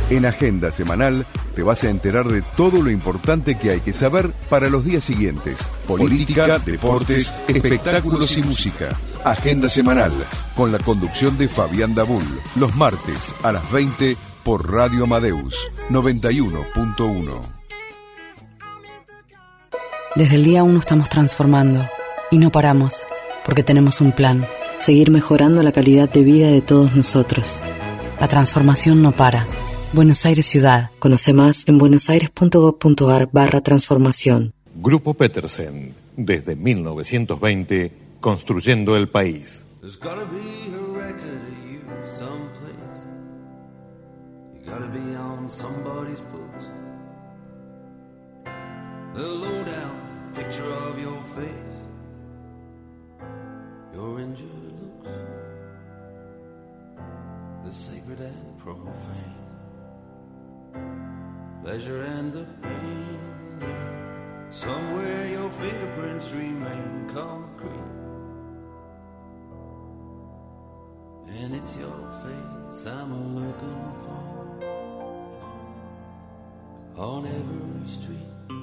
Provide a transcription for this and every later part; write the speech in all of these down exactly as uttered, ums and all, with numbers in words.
En Agenda Semanal te vas a enterar de todo lo importante que hay que saber para los días siguientes. Política, deportes, espectáculos y música. Agenda Semanal, con la conducción de Fabián Dabul, los martes a las veinte por Radio Amadeus noventa y uno punto uno. Desde el día uno estamos transformando y no paramos, porque tenemos un plan: seguir mejorando la calidad de vida de todos nosotros. La transformación no para. Buenos Aires Ciudad. Conoce más en buenosaires.gov.ar barra transformación. Grupo Petersen, desde mil novecientos veinte, construyendo el país. There's gotta be a record of you someplace. You gotta be on somebody's books. The low-down picture of your face, your injured looks, the sacred and profane, pleasure and the pain, yeah. Somewhere your fingerprints remain concrete, and it's your face I'm looking for on every street.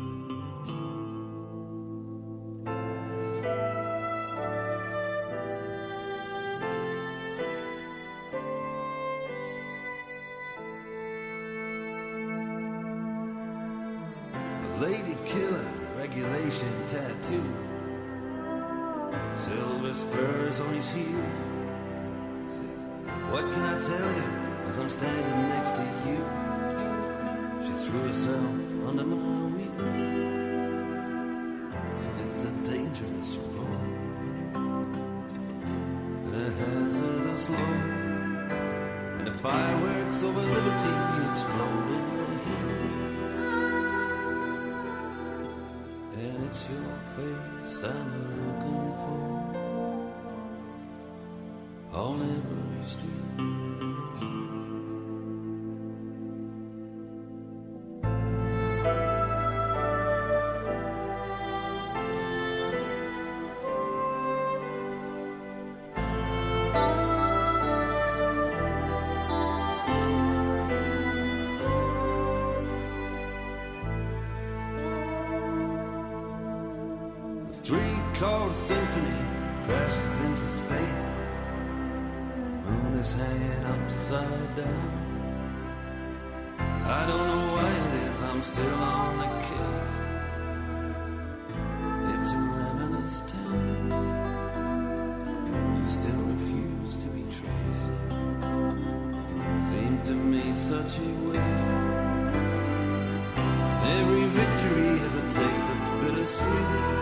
Lady killer, regulation tattoo, silver spurs on his heels. What can I tell you as I'm standing next to you? She threw herself under my wheels. It's a dangerous road and a hazardous load, and the fireworks over liberty explode in the heat. And it's your face I'm looking for on every street. Three-chord symphony crashes into space. The moon is hanging upside down. I don't know why it is I'm still on the case. It's a ravenous town. You still refuse to be traced. Seemed to me such a waste. Every victory has a taste that's bittersweet.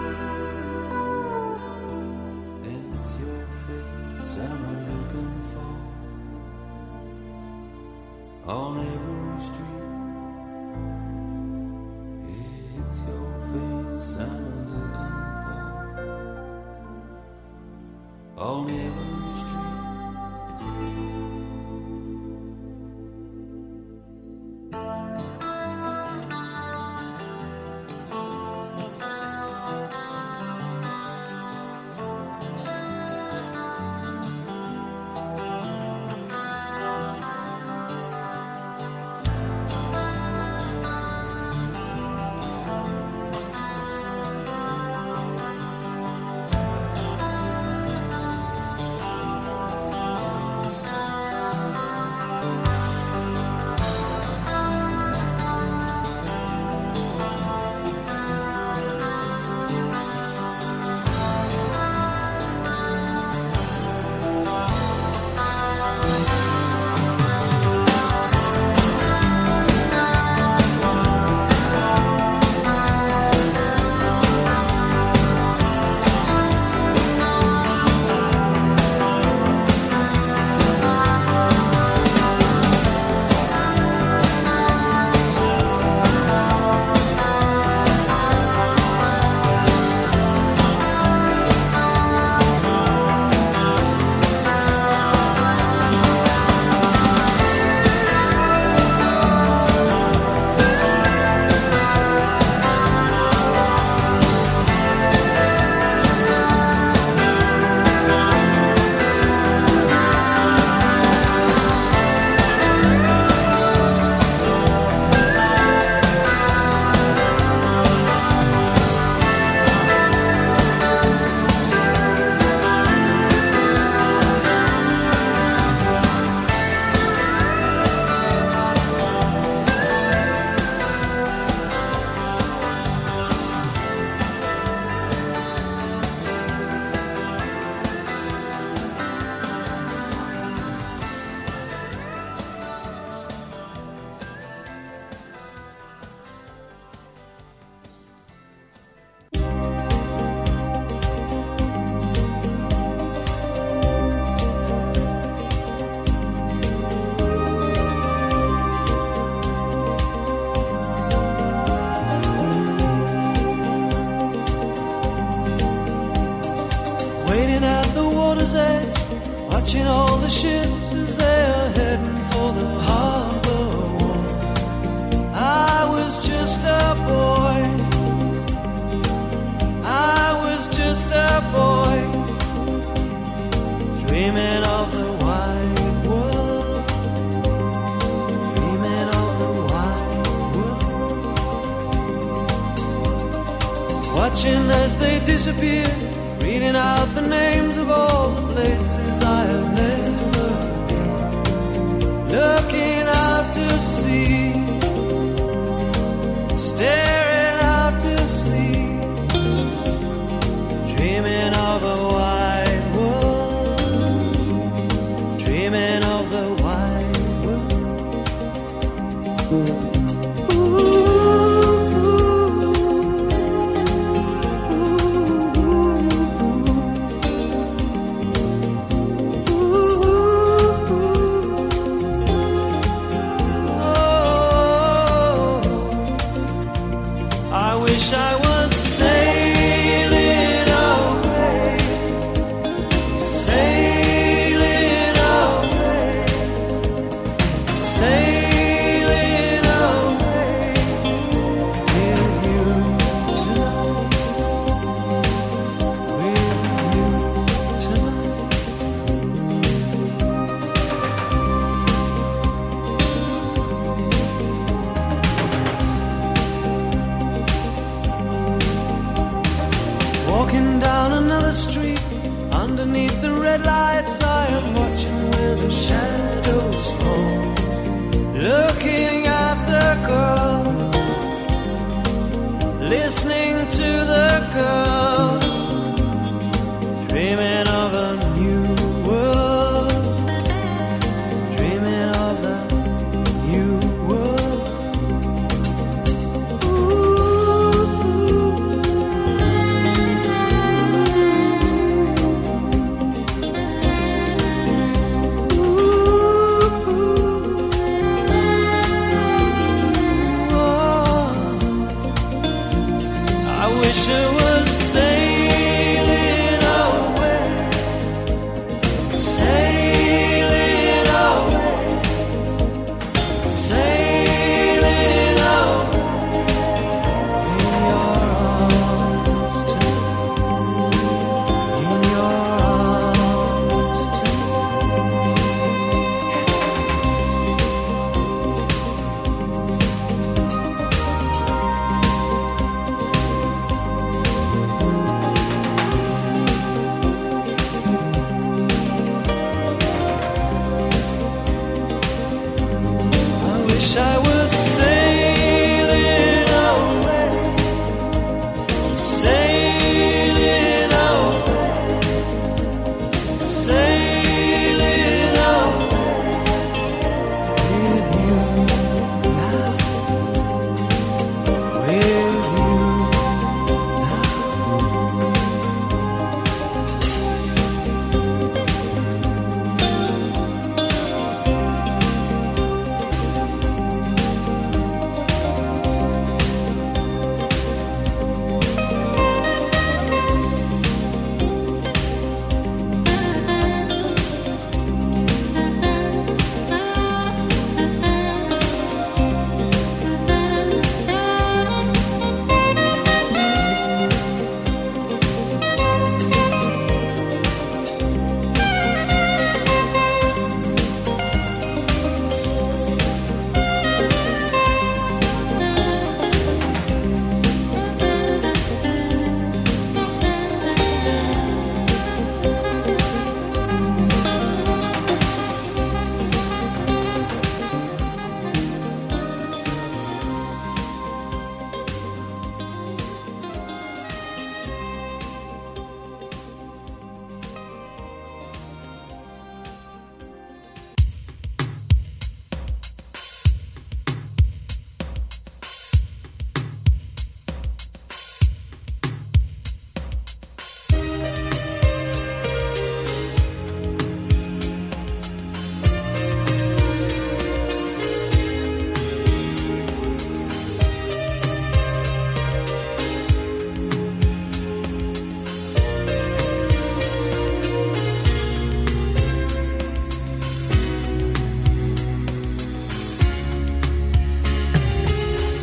On every street, it's your face I'm looking for. On every street. ships as they are heading for the harbor wall. I was just a boy, I was just a boy, dreaming of the wide world, dreaming of the wide world. Watching as they disappear, reading out the names of all the places I have never been, looking out to sea, staring out to sea, dreaming of a wide world, dreaming of the wide world.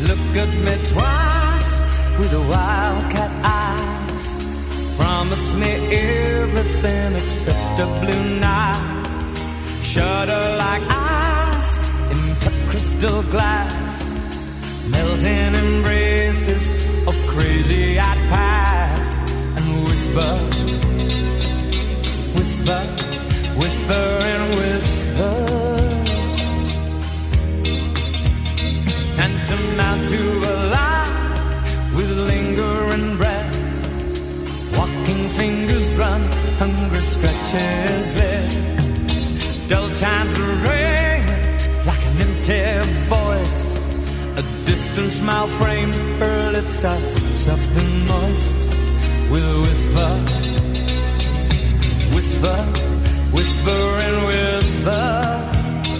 Look at me twice with the wildcat eyes. Promise me everything except a blue night. Shudder like ice in cut crystal glass. Melting embraces of crazy-eyed past. And whisper, whisper, whisper and whispers. Tantamount to a lie with lingering breath. Walking fingers run, hunger stretches there. Dull chimes ring like an empty voice. A distant smile framed her lips are soft and moist. With a whisper, whisper, whisper and whispers.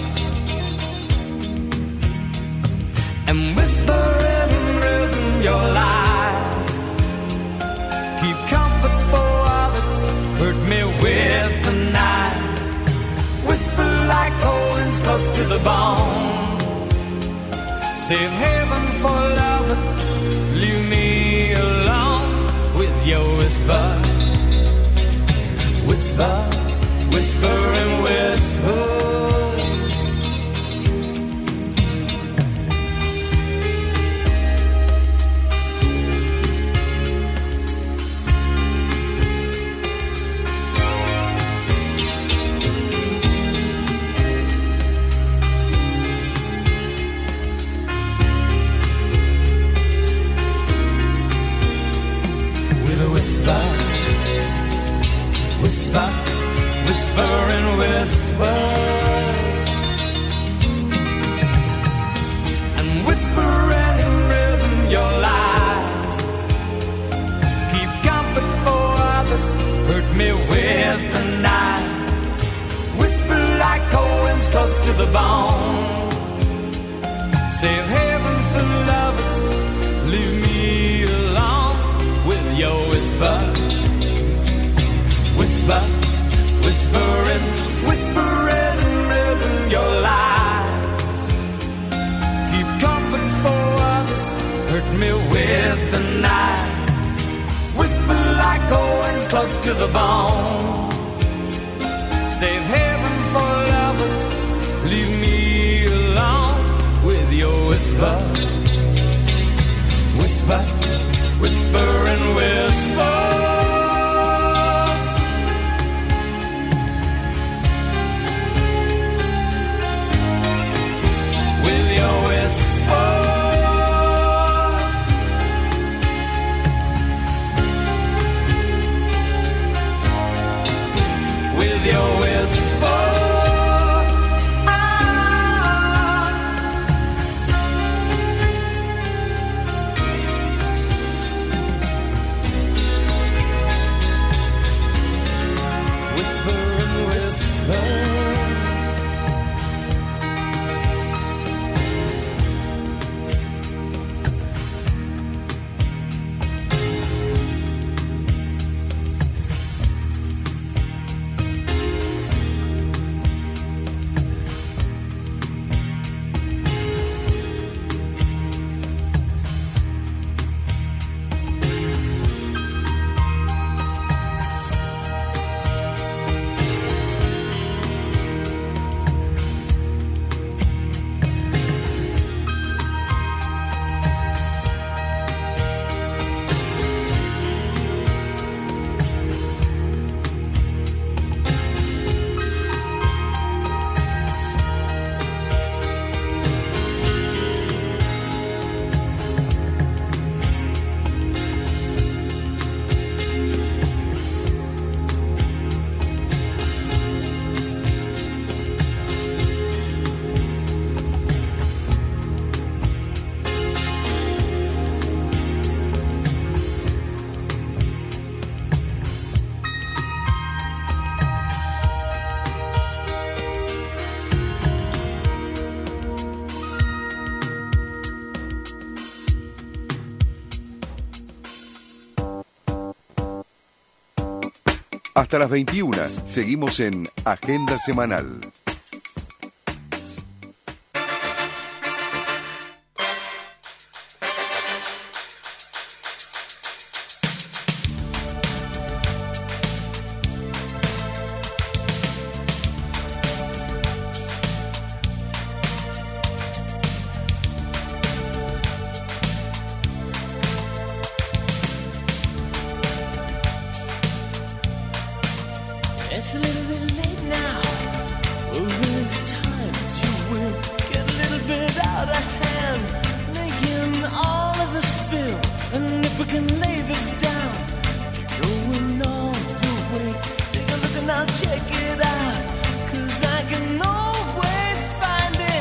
And whisper in rhythm your lies. Keep comfort for others, hurt me with the night. Whisper like coins close to the bone. Save heaven for lovers, leave me alone with your whisper. Whisper, whisper and whispers. Whisper, whisper, whisper and whispers. And whisper in rhythm your lies. Keep comfort for others, hurt me with the night. Whisper like coins close to the bone. Save heaven for lovers, leave me alone with your whisper. Whisper, whisper and whisper in rhythm your lies. Keep comfort for others, hurt me with the night. Whisper like coins close to the bone. Save heaven for lovers, leave me alone with your whisper. Whisper, whisper and whisper. With your whisper, whisper and whispers. Hasta las veintiuna, seguimos en Agenda Semanal. can lay this down. Going all the way. Take a look and I'll check it out. Cause I can always find it.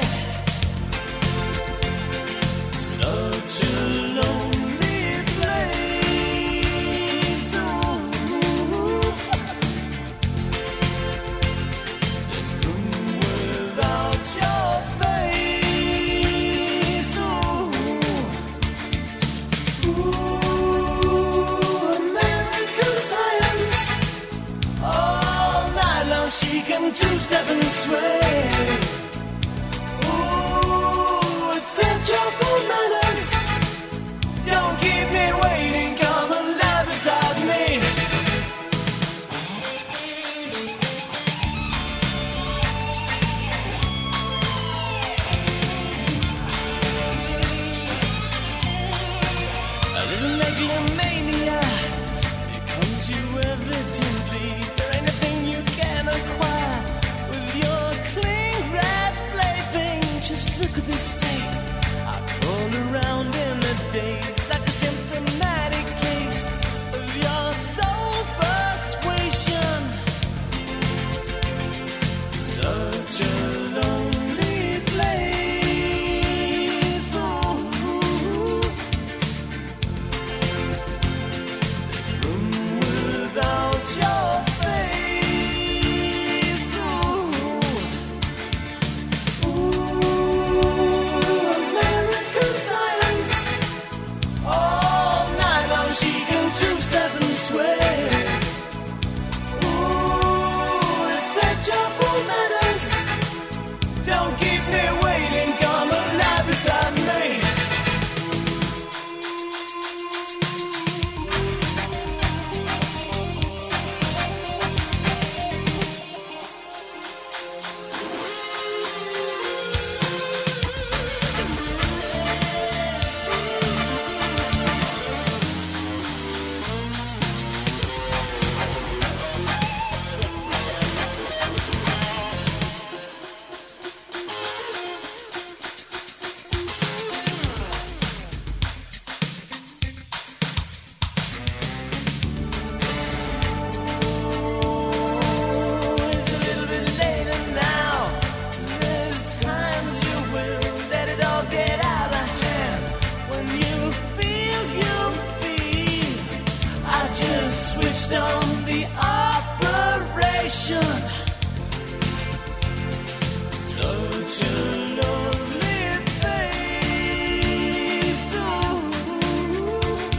Such a lonely place. Ooh. This room without your face. Ooh. Ooh, American science. All night long she can two-step and sway. Ooh, it's such awful manners. Don't keep me waiting, come and lie beside me. A little megalomania becomes you evidently. There ain't nothing you can acquire with your cling wrap plaything. Just look at this state. I crawl around in the daze like a symptomatic case of your soul persuasion. Such a lonely place. Ooh. This room without your face. Ooh. Ooh, American silence. All night long she can two-step and sway. Ooh, it's such awful manners. Don't keep me waiting, come and lie beside me. It's a little bit later now. There's times you will let it all get out of hand. When you feel you feel, I just switched on the operation. Such a lonely face. Ooh.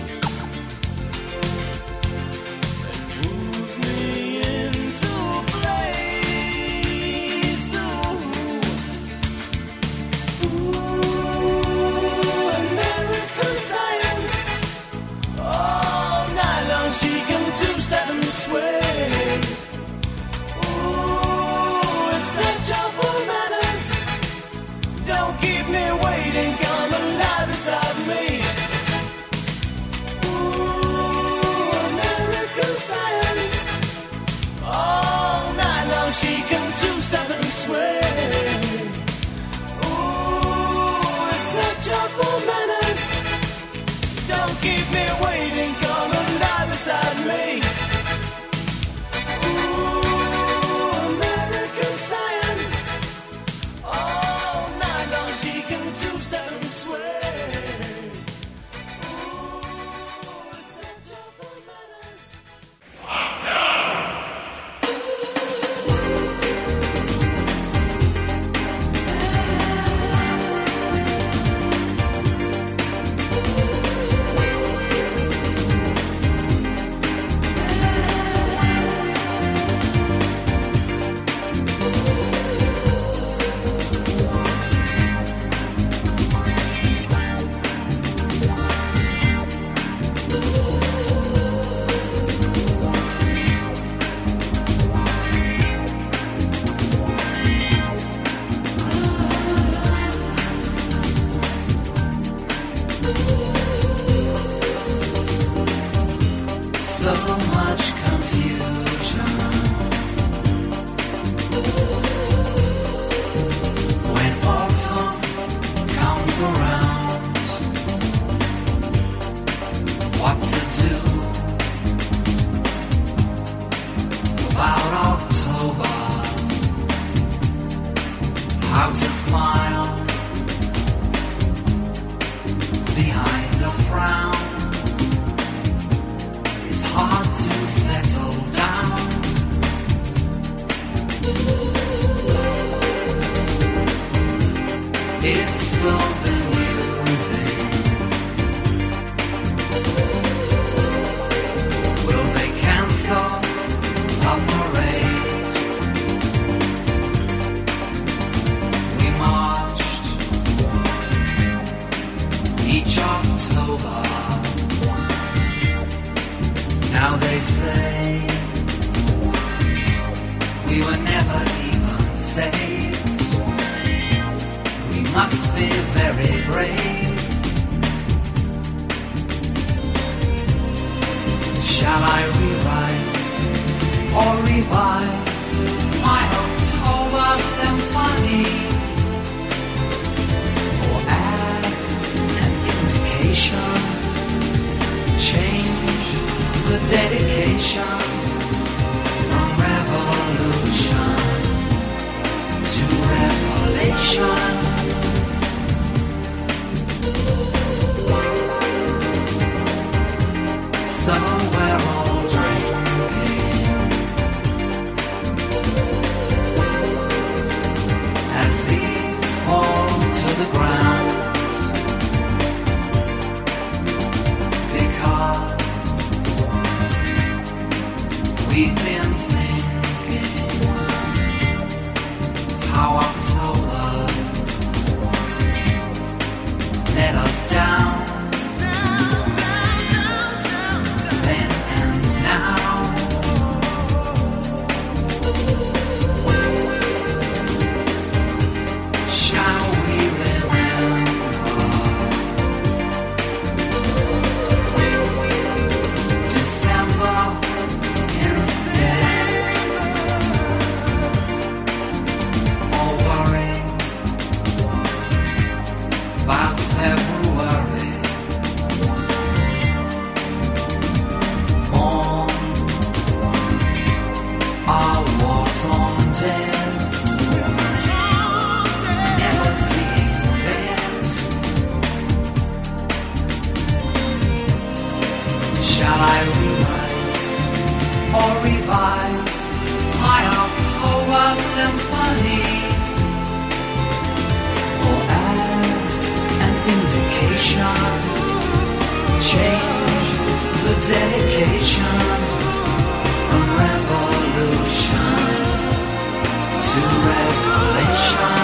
That moves me into place. Ooh. Ooh, American science. All night long she can two-step and sway. Ooh, it's such awful manners. Don't keep me waiting, come and lie beside me. Ooh, American science. All night long she can two-step and sway. Ooh, it's such awful manners. Don't keep me waiting, come and lie beside me. Ooh, American science. All night long she can two-step It's so bemusing. Will they cancel a parade? We marched each October. Now they say we were never even saved. We must be very brave. Shall I rewrite or revise my October symphony? Or as an indication, change the dedication from revolution to revelation. So we're all drinking as leaves fall to the ground, because we've been thinking how October's let us down. Then and now, shall we remember December instead, or worry about February? Mourn our war-torn dead, never seeing red. Shall I rewrite or revise my October symphony? Or as an indication, change the dedication from revolution to revelation.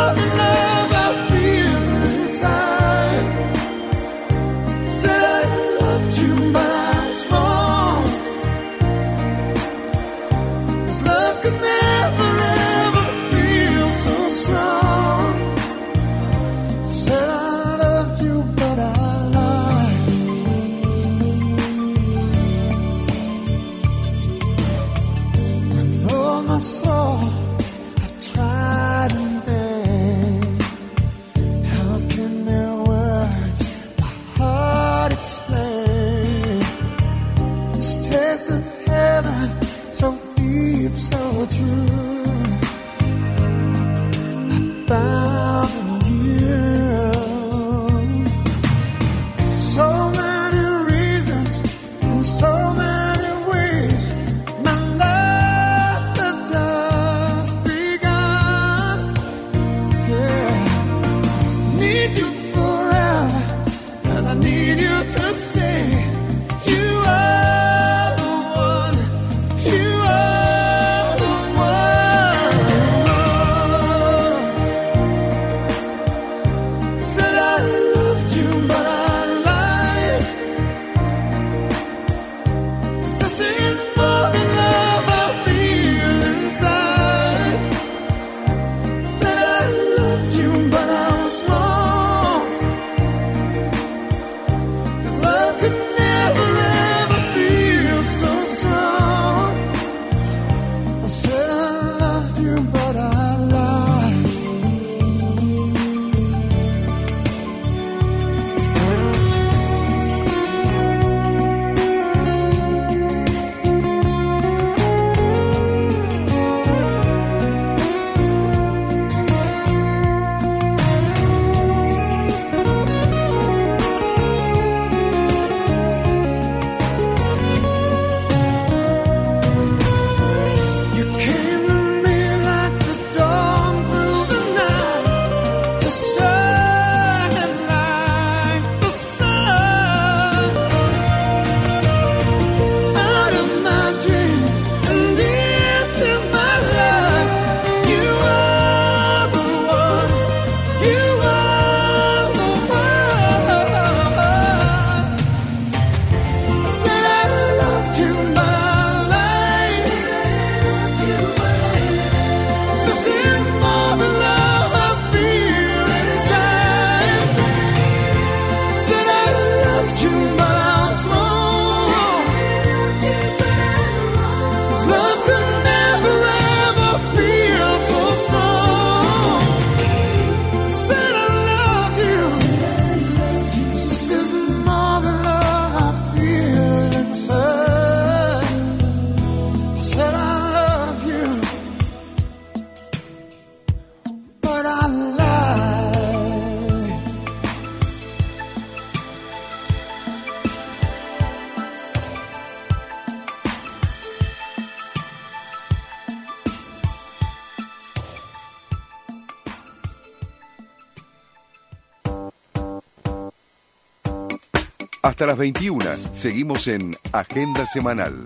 Hasta las veintiuna, seguimos en Agenda Semanal.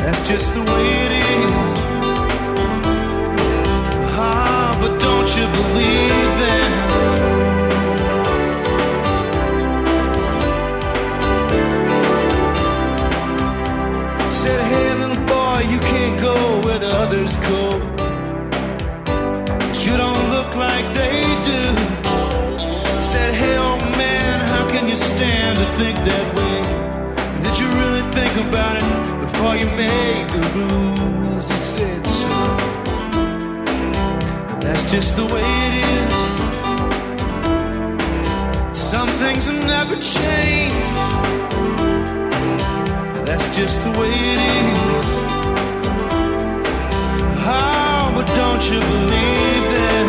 That's just the way it is. Ah, but don't you believe them? Said, hey little boy, you can't go where the others go. You don't look like they do. Said, hey old man, how can you stand to think that way? Did you really think about it before you made the rules? He said, so that's just the way it is. Some things have never changed. That's just the way it is. Oh, but don't you believe them?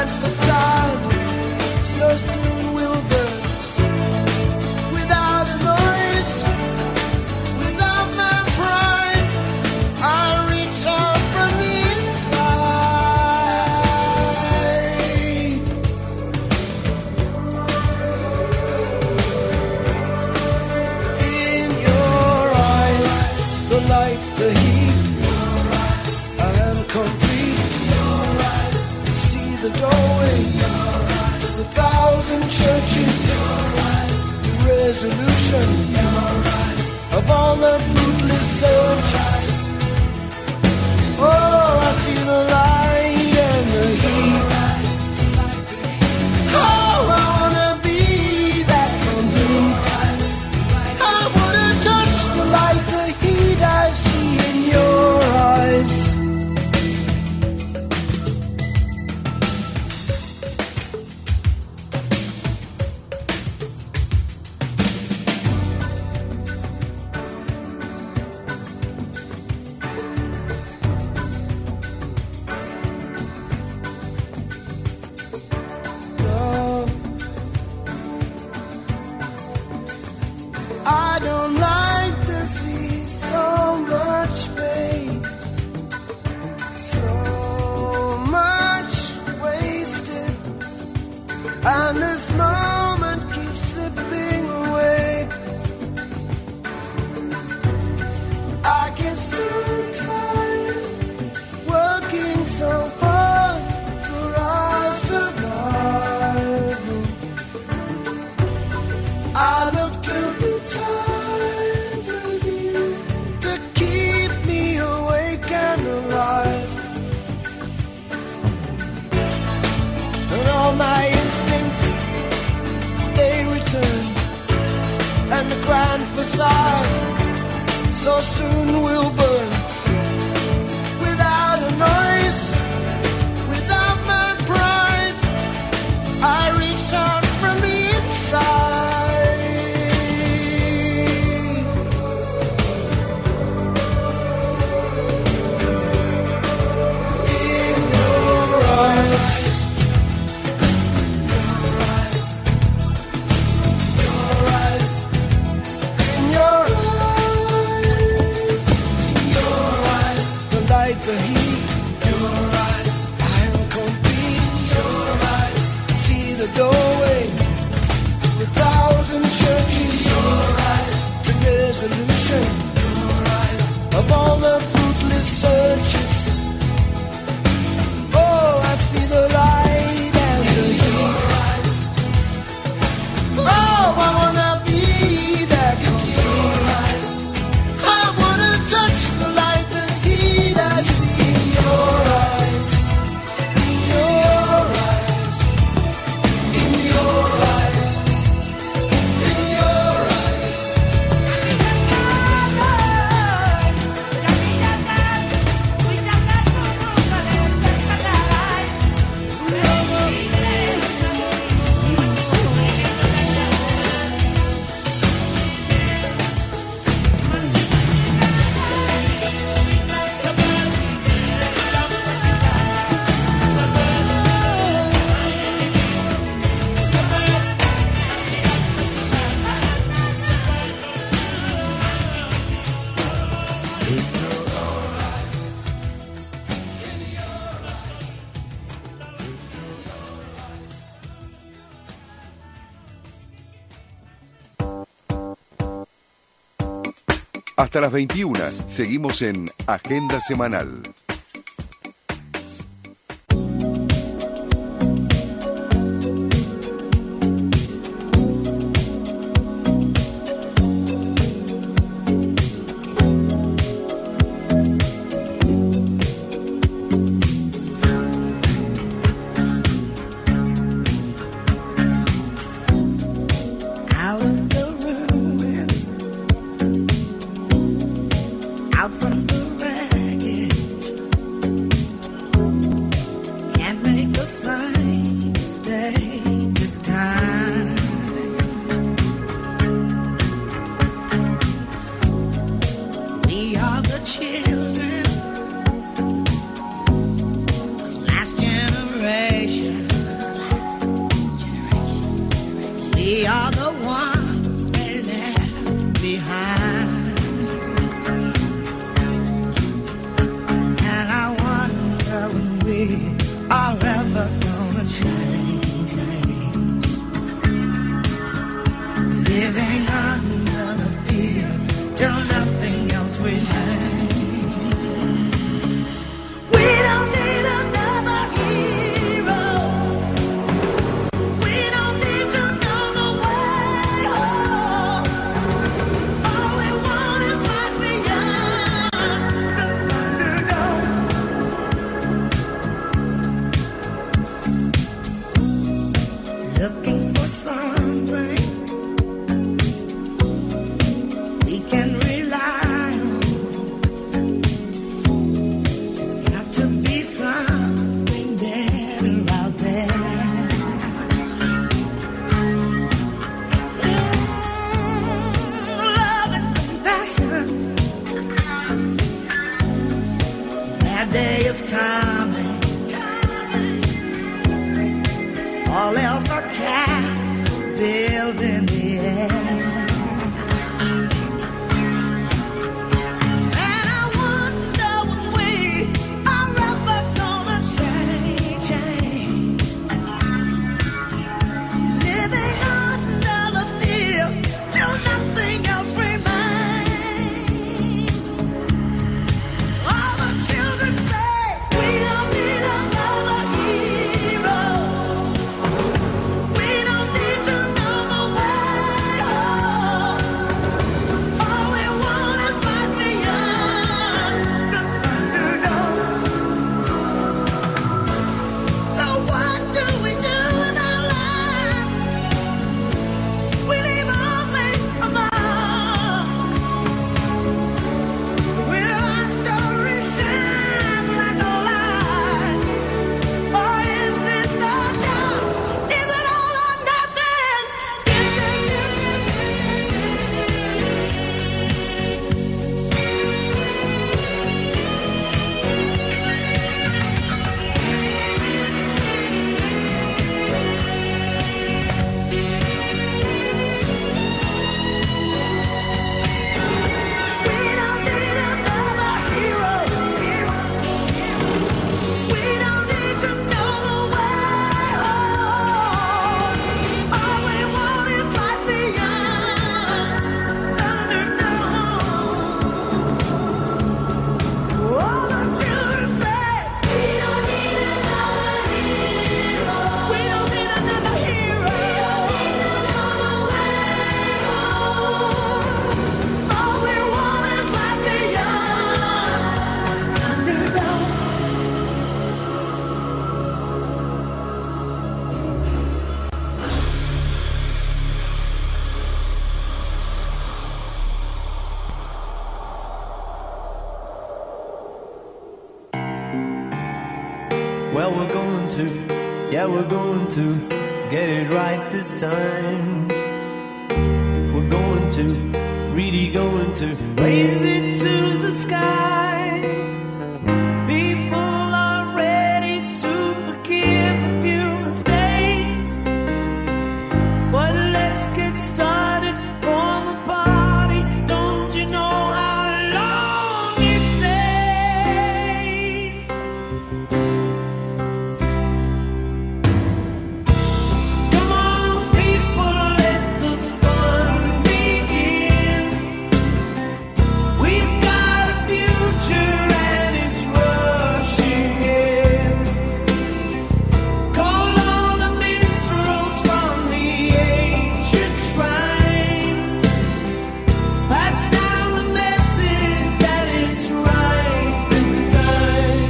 grand facade so soon will burn without a noise, without my pride. I reach out from the inside. In your eyes, the light, the heat, I am complete. See the doorway, the thousand churches, the resolution of all the fruitless searches. Oh, I see the light and the heat. Oh, I wanna be that complete. I wanna touch the light, the heat I see in your eyes. Love, I don't like to see so much pain, so much wasted, and this moment keeps slipping away. I get so tired working so hard for our survival. I look to the tide of you to keep me awake and alive. And all my instincts, they return, and the grand facade so soon will burn without a noise, without my pride. I reach out from the inside. In your eyes, your eyes, in your eyes, your eyes, the light, the heat, your eyes, I am complete. Your eyes, see the doorway, the thousand churches, your eyes, the resolution, your eyes, of all the fruitless searches. Oh, I see the light and the heat. Oh, I wanna be that complete. I wanna touch the light, the heat I see in your eyes, in your eyes, in your eyes, in your eyes. Hasta las veintiuna, seguimos en Agenda Semanal. Out of the ruins, out from the wreckage, can't make the same mistake this time. We are the children, the last generation. day is coming. All else are castles built in the air. Well, we're going to, yeah, we're going to get it right this time. We're going to, really going to raise it to the sky. People are ready to forgive a few mistakes, but let's get started for the party. Don't you know how long it takes? Come on, people, let the fun begin. We've got a future and it's rushing in. Call all the minstrels from the ancient shrine. Pass down the message that it's right this time.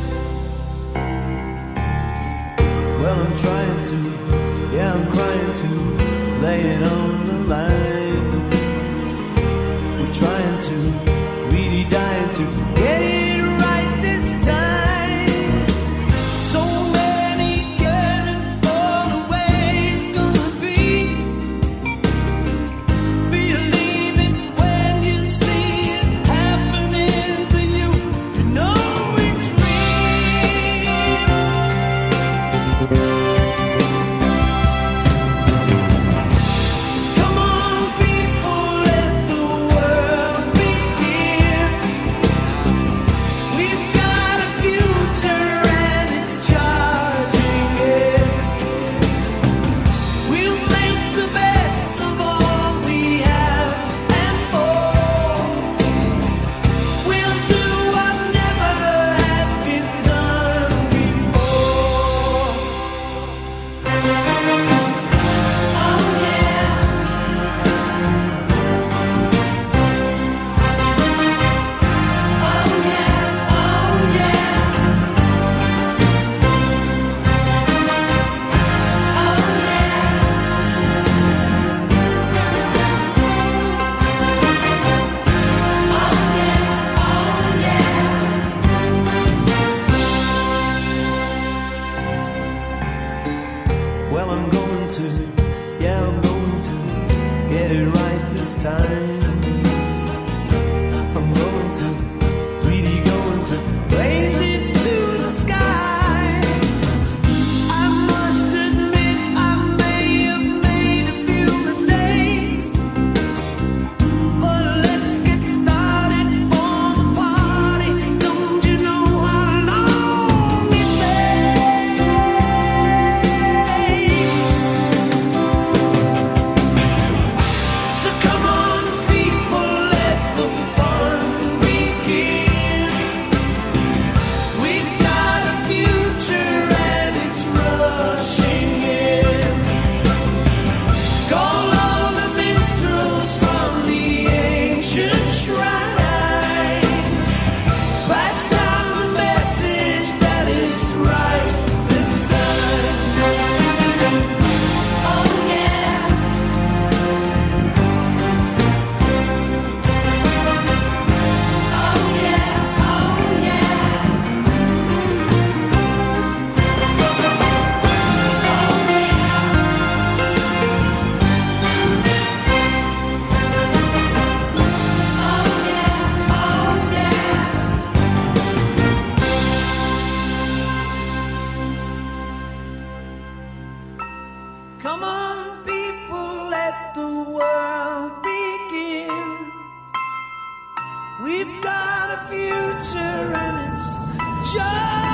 Well, I'm trying to, yeah, I'm trying to lay it on the line. We're trying to, really dying to get it right this time. So many yearning for the way it's gonna be. Believe it when you see it happening to you. You know it's real. Come on, people, let the world begin. We've got a future and it's just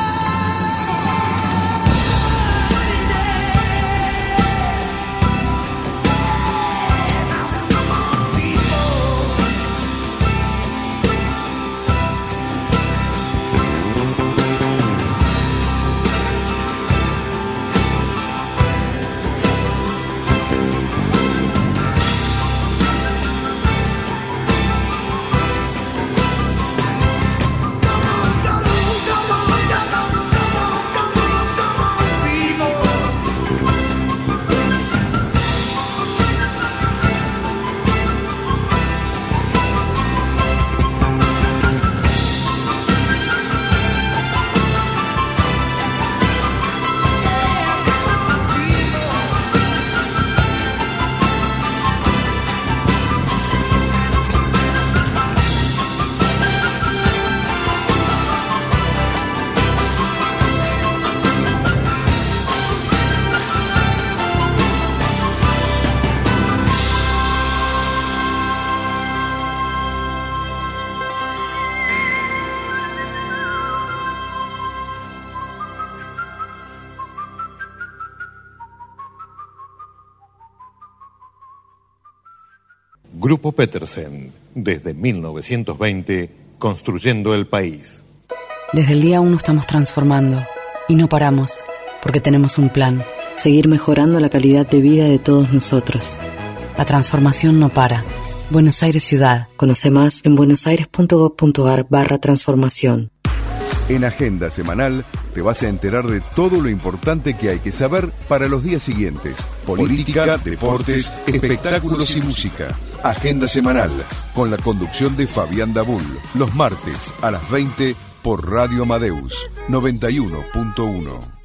Grupo Petersen, desde mil novecientos veinte, construyendo el país. Desde el día uno estamos transformando y no paramos, porque tenemos un plan, seguir mejorando la calidad de vida de todos nosotros. La transformación no para. Buenos Aires Ciudad. Conoce más en buenosaires.gov.ar barra transformación. En Agenda Semanal te vas a enterar de todo lo importante que hay que saber para los días siguientes. Política, deportes, espectáculos y música. Agenda Semanal, con la conducción de Fabián Dabul, los martes a las veinte por Radio Amadeus noventa y uno punto uno.